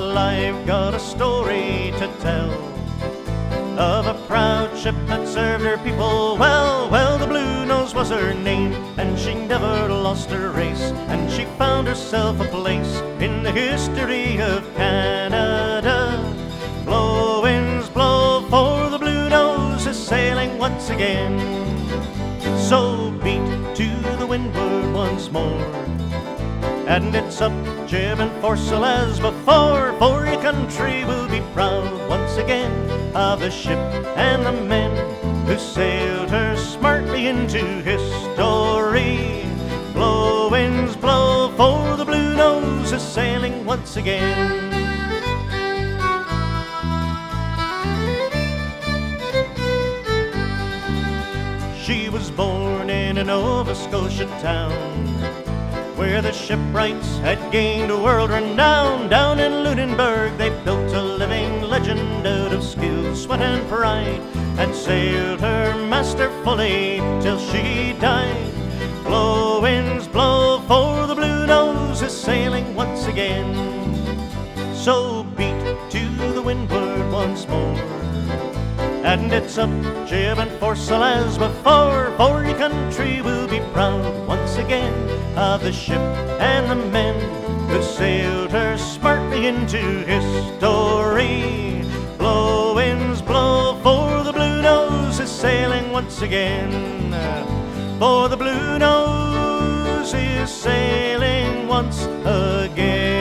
Well, I've got a story to tell of a proud ship that served her people well. Well, the Blue Nose was her name, and she never lost her race, and she found herself a place in the history of Canada. Blow, winds, blow, for the Blue Nose is sailing once again. So beat to the windward once more, and it's up jib and foresail as before, for your country will be proud once again of the ship and the men who sailed her smartly into history. Blow, winds, blow, for the Blue Nose is sailing once again. She was born in a Nova Scotia town where the shipwrights had gained a world renown. Down in Lunenburg they built a living legend out of skill, sweat and pride, and sailed her masterfully till she died. Blow, winds, blow, for the Blue Nose is sailing once again. So beat to the windward once more, and it's up jib and foresail as before, for your country will be proud once again of the ship and the men who sailed her smartly into history. Blow, winds, blow, for the Blue Nose is sailing once again. For the Blue Nose is sailing once again.